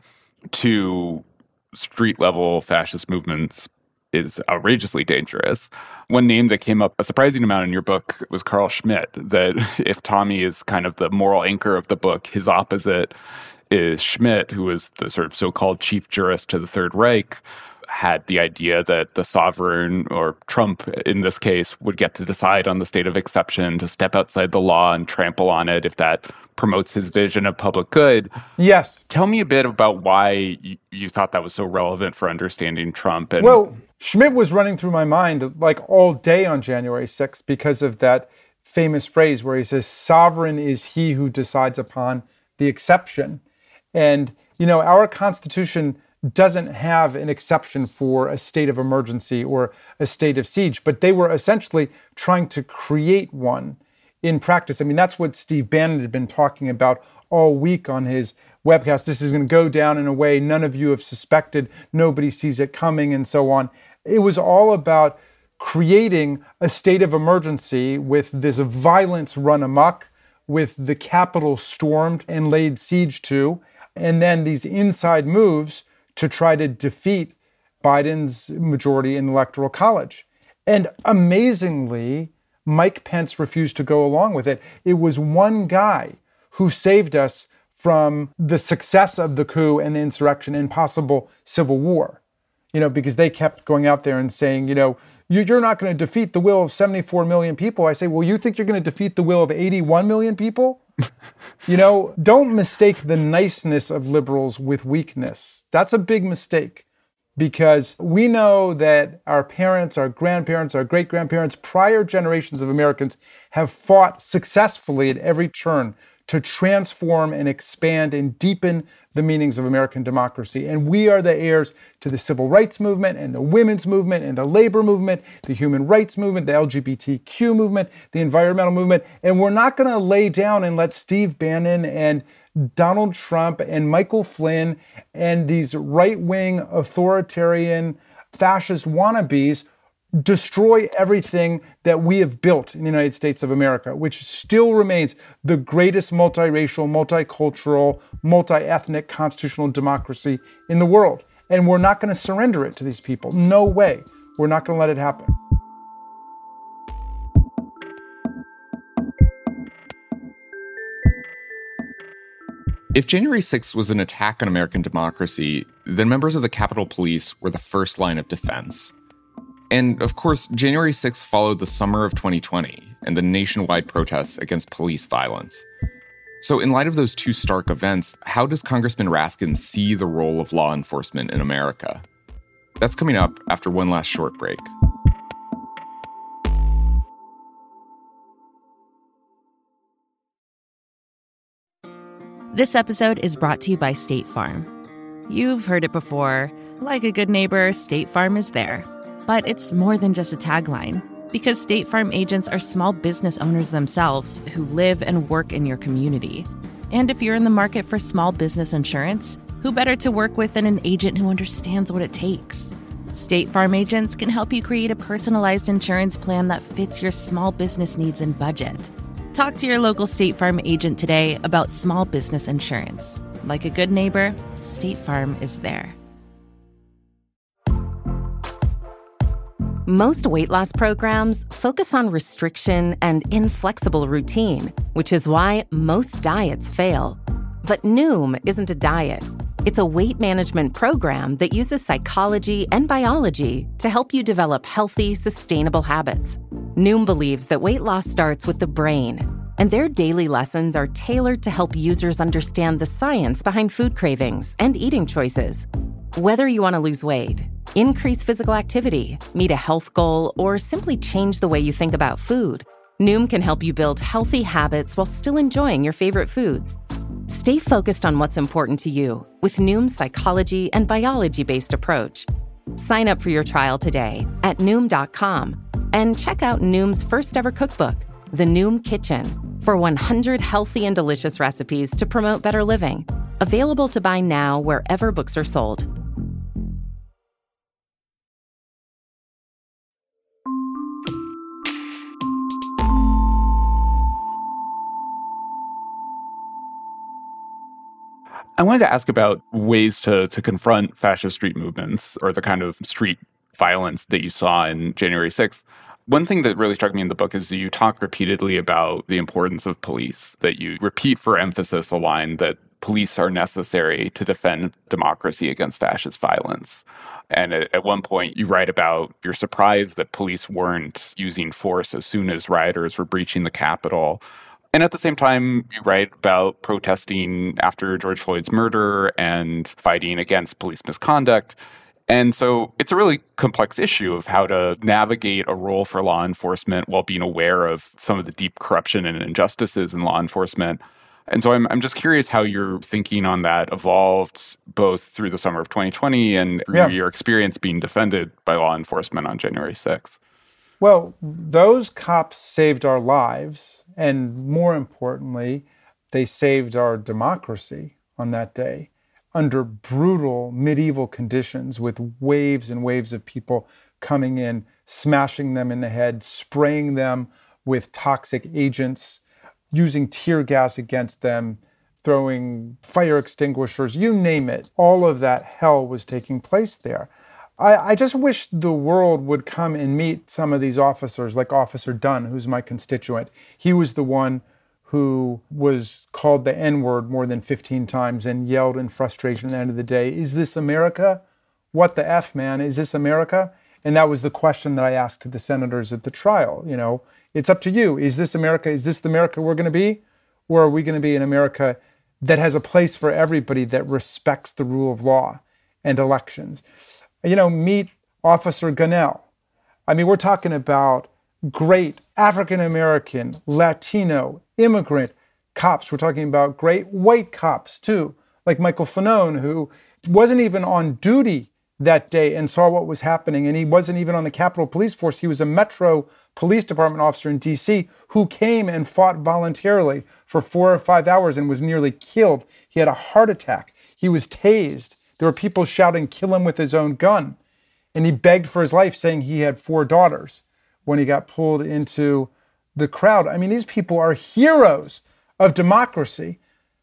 S5: to street-level fascist movements is outrageously dangerous. One name that came up a surprising amount in your book was Carl Schmitt, that if Tommy is kind of the moral anchor of the book, his opposite is Schmitt, who was the sort of so-called chief jurist to the Third Reich, had the idea that the sovereign, or Trump in this case, would get to decide on the state of exception, to step outside the law and trample on it if that promotes his vision of public good.
S4: Yes.
S5: Tell me a bit about why you thought that was so relevant for understanding Trump.
S4: Well, Schmitt was running through my mind like all day on January 6th because of that famous phrase where he says, sovereign is he who decides upon the exception. And, our Constitution doesn't have an exception for a state of emergency or a state of siege, but they were essentially trying to create one in practice. That's what Steve Bannon had been talking about all week on his webcast. This is going to go down in a way none of you have suspected. Nobody sees it coming and so on. It was all about creating a state of emergency with this violence run amok, with the Capitol stormed and laid siege to, and then these inside moves to try to defeat Biden's majority in the Electoral College. And amazingly, Mike Pence refused to go along with it. It was one guy who saved us from the success of the coup and the insurrection and possible civil war, because they kept going out there and saying, you're not going to defeat the will of 74 million people. I say, well, you think you're going to defeat the will of 81 million people? Don't mistake the niceness of liberals with weakness. That's a big mistake. because we know that our parents, our grandparents, our great-grandparents, prior generations of Americans have fought successfully at every turn to transform and expand and deepen the meanings of American democracy. And we are the heirs to the civil rights movement and the women's movement and the labor movement, the human rights movement, the LGBTQ movement, the environmental movement. And we're not going to lay down and let Steve Bannon and Donald Trump and Michael Flynn and these right-wing authoritarian fascist wannabes destroy everything that we have built in the United States of America, which still remains the greatest multiracial, multicultural, multi-ethnic constitutional democracy in the world. And we're not going to surrender it to these people. No way. We're not going to let it happen.
S3: If January 6th was an attack on American democracy, then members of the Capitol Police were the first line of defense. And of course, January 6th followed the summer of 2020 and the nationwide protests against police violence. So in light of those two stark events, how does Congressman Raskin see the role of law enforcement in America? That's coming up after one last short break.
S1: This episode is brought to you by State Farm. You've heard it before. Like a good neighbor, State Farm is there. But it's more than just a tagline, because State Farm agents are small business owners themselves who live and work in your community. And if you're in the market for small business insurance, who better to work with than an agent who understands what it takes? State Farm agents can help you create a personalized insurance plan that fits your small business needs and budget. Talk to your local State Farm agent today about small business insurance. Like a good neighbor, State Farm is there.
S2: Most weight loss programs focus on restriction and inflexible routine, which is why most diets fail. But Noom isn't a diet. It's a weight management program that uses psychology and biology to help you develop healthy, sustainable habits. Noom believes that weight loss starts with the brain, and their daily lessons are tailored to help users understand the science behind food cravings and eating choices. Whether you want to lose weight, increase physical activity, meet a health goal, or simply change the way you think about food, Noom can help you build healthy habits while still enjoying your favorite foods. Stay focused on what's important to you with Noom's psychology and biology-based approach. Sign up for your trial today at Noom.com and check out Noom's first ever cookbook, The Noom Kitchen, for 100 healthy and delicious recipes to promote better living. Available to buy now wherever books are sold.
S5: I wanted to ask about ways to confront fascist street movements or the kind of street violence that you saw in January 6th. One thing that really struck me in the book is that you talk repeatedly about the importance of police, that you repeat for emphasis a line that police are necessary to defend democracy against fascist violence. And at one point, you write about you're surprised that police weren't using force as soon as rioters were breaching the Capitol. And at the same time, you write about protesting after George Floyd's murder and fighting against police misconduct. And so it's a really complex issue of how to navigate a role for law enforcement while being aware of some of the deep corruption and injustices in law enforcement. And so I'm just curious how your thinking on that evolved both through the summer of 2020 and your experience being defended by law enforcement on January 6th.
S4: Well, those cops saved our lives, and more importantly, they saved our democracy on that day under brutal medieval conditions with waves and waves of people coming in, smashing them in the head, spraying them with toxic agents, using tear gas against them, throwing fire extinguishers, you name it. All of that hell was taking place there. I just wish the world would come and meet some of these officers, like Officer Dunn, who's my constituent. He was the one who was called the N-word more than 15 times and yelled in frustration at the end of the day, "Is this America? What the F, man? Is this America?" And that was the question that I asked to the senators at the trial. You know, it's up to you. Is this America? Is this the America we're going to be? Or are we going to be an America that has a place for everybody, that respects the rule of law and elections? Meet Officer Gunnell. I mean, we're talking about great African-American, Latino, immigrant cops. We're talking about great white cops, too, like Michael Fanone, who wasn't even on duty that day and saw what was happening. And he wasn't even on the Capitol Police Force. He was a Metro Police Department officer in D.C. who came and fought voluntarily for 4 or 5 hours and was nearly killed. He had a heart attack. He was tased. There were people shouting, "Kill him with his own gun." And he begged for his life, saying he had 4 daughters when he got pulled into the crowd. I mean, these people are heroes of democracy.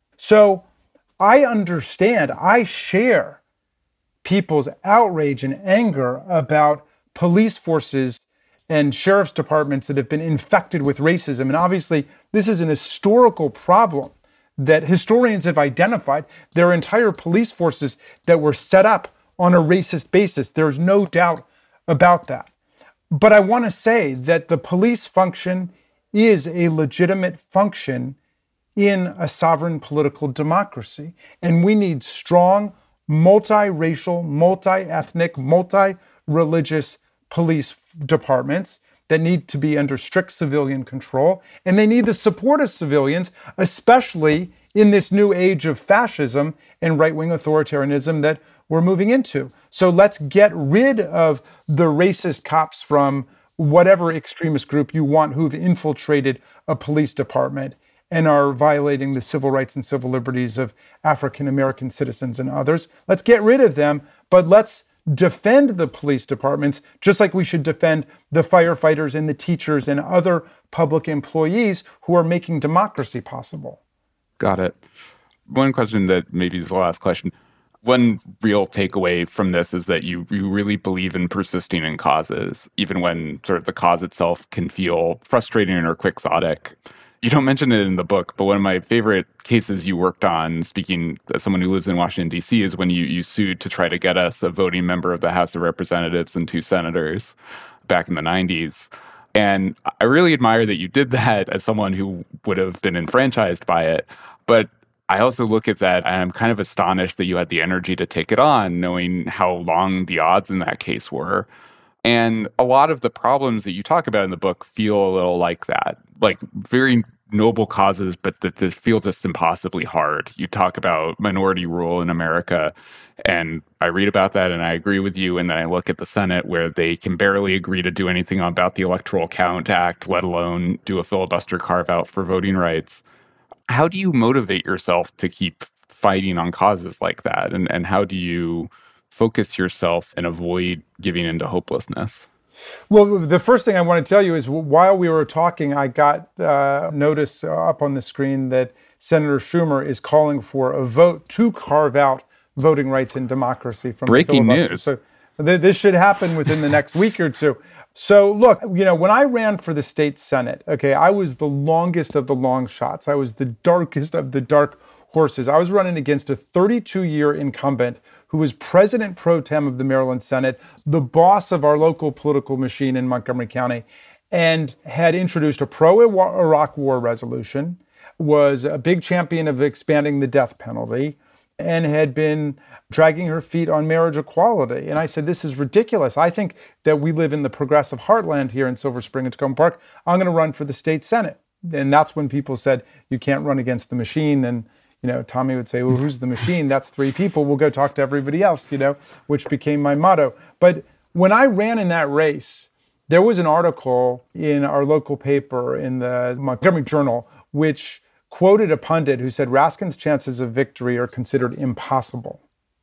S4: So I understand, I share people's outrage and anger about police forces and sheriff's departments that have been infected with racism. And obviously, this is an historical problem that historians have identified. There are entire police forces that were set up on a racist basis. There's no doubt about that. But I want to say that the police function is a legitimate function in a sovereign political democracy. And we need strong, multiracial, multi-ethnic, multi-religious police departments that need to be under strict civilian control. And they need the support of civilians, especially in this new age of fascism and right-wing authoritarianism that we're moving into. So let's get rid of the racist cops from whatever extremist group you want who've infiltrated a police department and are violating the civil rights and civil liberties of African-American citizens and others. Let's get rid of them, but let's defend the police departments just like we should defend the firefighters and the teachers and other public employees who are making democracy possible.
S5: Got it. One question that maybe is the last question. One real takeaway from this is that you really believe in persisting in causes, even when sort of the cause itself can feel frustrating or quixotic. You don't mention it in the book, but one of my favorite cases you worked on, speaking as someone who lives in Washington, D.C., is when you sued to try to get us a voting member of the House of Representatives and 2 senators back in the 90s. And I really admire that you did that as someone who would have been enfranchised by it. But I also look at that and I'm kind of astonished that you had the energy to take it on, knowing how long the odds in that case were. And a lot of the problems that you talk about in the book feel a little like that, like very noble causes, but that this feel just impossibly hard. You talk about minority rule in America, and I read about that and I agree with you. And then I look at the Senate where they can barely agree to do anything about the Electoral Count Act, let alone do a filibuster carve out for voting rights. How do you motivate yourself to keep fighting on causes like that? And how do you focus yourself and avoid giving into hopelessness?
S4: Well, the first thing I want to tell you is while we were talking, I got notice up on the screen that Senator Schumer is calling for a vote to carve out voting rights and democracy from
S5: breaking
S4: the filibuster.
S5: News.
S4: So this should happen within the next week or two. So look, when I ran for the state Senate, I was the longest of the long shots. I was the darkest of the dark horses. I was running against a 32-year incumbent who was president pro tem of the Maryland Senate, the boss of our local political machine in Montgomery County, and had introduced a pro-Iraq war resolution, was a big champion of expanding the death penalty, and had been dragging her feet on marriage equality. And I said, this is ridiculous. I think that we live in the progressive heartland here in Silver Spring and Tacoma Park. I'm going to run for the state Senate. And that's when people said, you can't run against the machine. And Tommy would say, well, who's the machine? That's 3 people. We'll go talk to everybody else, which became my motto. But when I ran in that race, there was an article in our local paper in the Montgomery Journal, which quoted a pundit who said Raskin's chances of victory are considered impossible.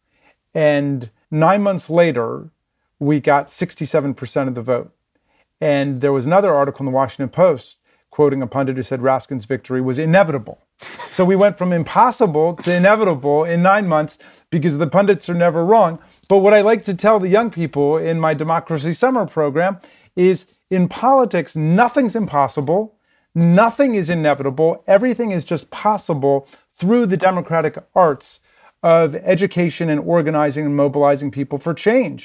S4: And 9 months later, we got 67% of the vote. And there was another article in the Washington Post quoting a pundit who said Raskin's victory was inevitable. So we went from impossible to inevitable in 9 months because the pundits are never wrong. But what I like to tell the young people in my Democracy Summer program is in politics, nothing's impossible. Nothing is inevitable. Everything is just possible through the democratic arts of education and organizing and mobilizing people for change.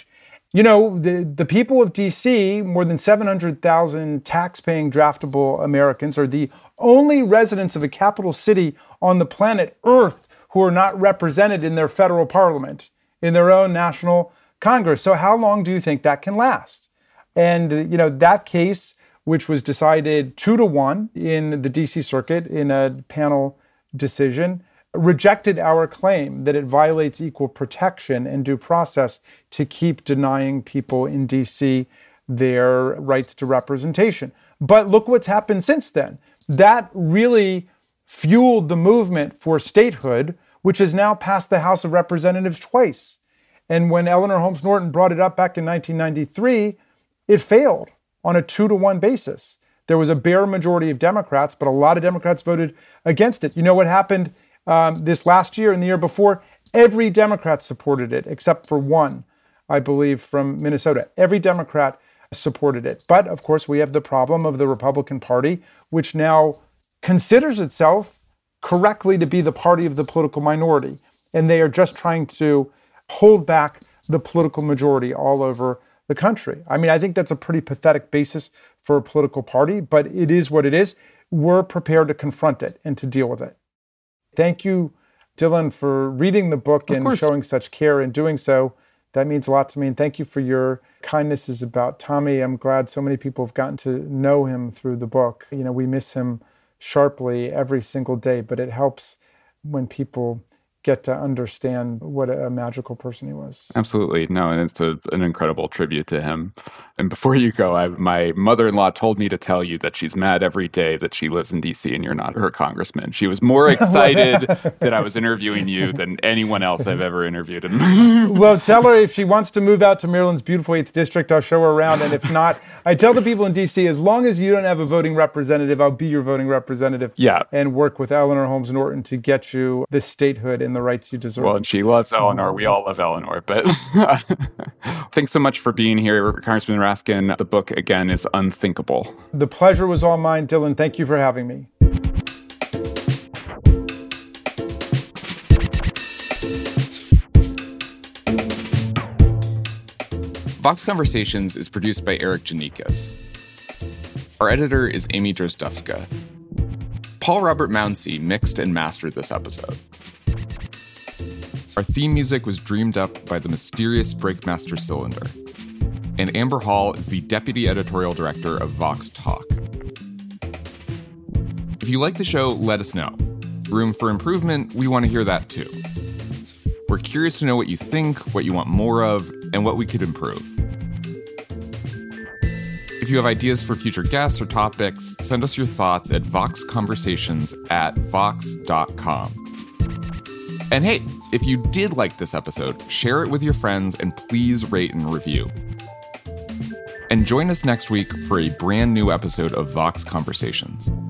S4: The people of D.C., more than 700,000 tax-paying draftable Americans, are the only residents of a capital city on the planet Earth who are not represented in their federal parliament, in their own national Congress. So how long do you think that can last? And, that case, which was decided 2-1 in the D.C. Circuit in a panel decision, rejected our claim that it violates equal protection and due process to keep denying people in D.C. their rights to representation. But look what's happened since then. That really fueled the movement for statehood, which has now passed the House of Representatives twice. And when Eleanor Holmes Norton brought it up back in 1993, it failed on a 2-1 basis. There was a bare majority of Democrats, but a lot of Democrats voted against it. You know what happened this last year and the year before? Every Democrat supported it, except for one, I believe, from Minnesota. Every Democrat supported it. But, of course, we have the problem of the Republican Party, which now considers itself correctly to be the party of the political minority. And they are just trying to hold back the political majority all over the country. I mean, I think that's a pretty pathetic basis for a political party, but it is what it is. We're prepared to confront it and to deal with it. Thank you, Dylan, for reading the book and showing such care in doing so. That means a lot to me. And thank you for your kindnesses about Tommy. I'm glad so many people have gotten to know him through the book. We miss him sharply every single day, but it helps when people get to understand what a magical person he was.
S5: Absolutely. No, and it's an incredible tribute to him. And before you go, my mother-in-law told me to tell you that she's mad every day that she lives in D.C. and you're not her congressman. She was more excited that I was interviewing you than anyone else I've ever interviewed.
S4: Well, tell her if she wants to move out to Maryland's beautiful 8th District, I'll show her around. And if not, I tell the people in D.C., as long as you don't have a voting representative, I'll be your voting representative.
S5: Yeah.
S4: And work with Eleanor Holmes Norton to get you this statehood and the rights you deserve.
S5: Well, and she loves Eleanor. We all love Eleanor. But thanks so much for being here, Congressman Raskin. The book, again, is Unthinkable.
S4: The pleasure was all mine, Dylan. Thank you for having me.
S3: Vox Conversations is produced by Eric Janikis. Our editor is Amy Drozdowska. Paul Robert Mounsey mixed and mastered this episode. Our theme music was dreamed up by the mysterious Breakmaster Cylinder. And Amber Hall is the deputy editorial director of Vox Talk. If you like the show, let us know. Room for improvement, we want to hear that too. We're curious to know what you think, what you want more of, and what we could improve. If you have ideas for future guests or topics, send us your thoughts at voxconversations@vox.com. And hey, if you did like this episode, share it with your friends and please rate and review. And join us next week for a brand new episode of Vox Conversations.